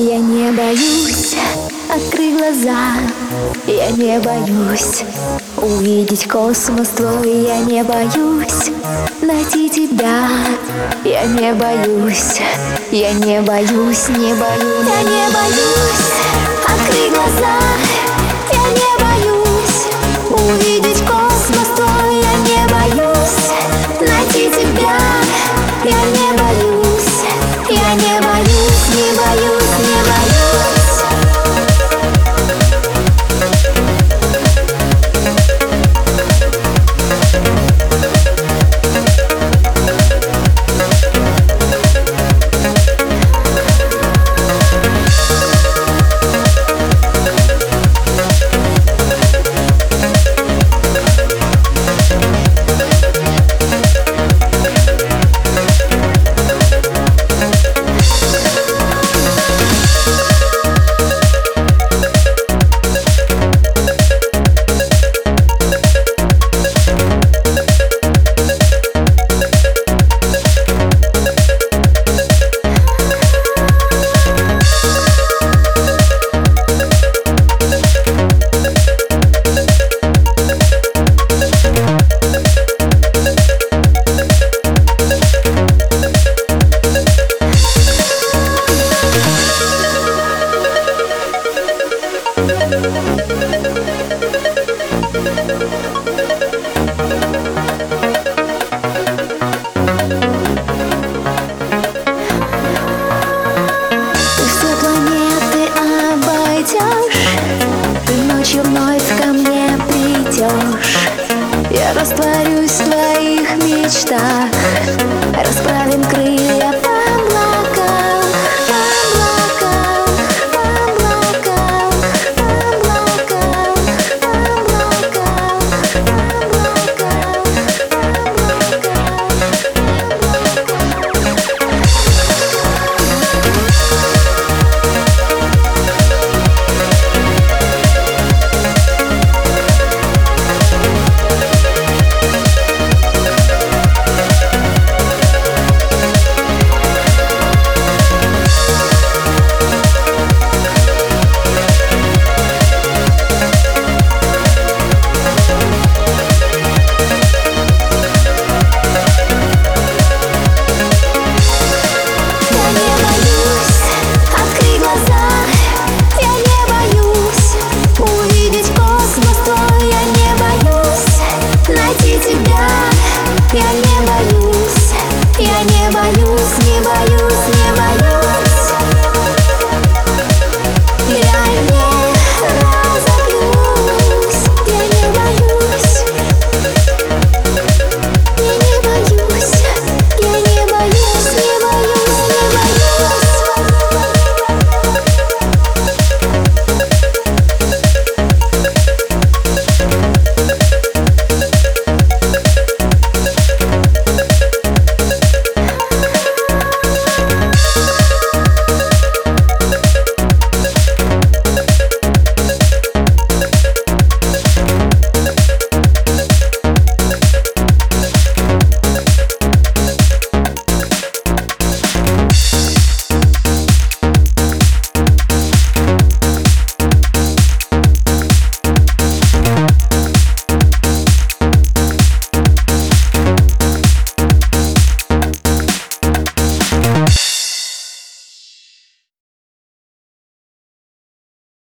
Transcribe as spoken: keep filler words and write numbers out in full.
Я не боюсь открыть глаза, я не боюсь увидеть космос твой, я не боюсь найти тебя, я не боюсь, я не боюсь, не боюсь, я не боюсь открыть глаза, я не боюсь увидеть космос твой, я не боюсь найти тебя, я не боюсь, я не боюсь, не боюсь, не боюсь. Ты ночью вновь ко мне придешь, я растворюсь в твоих мечтах.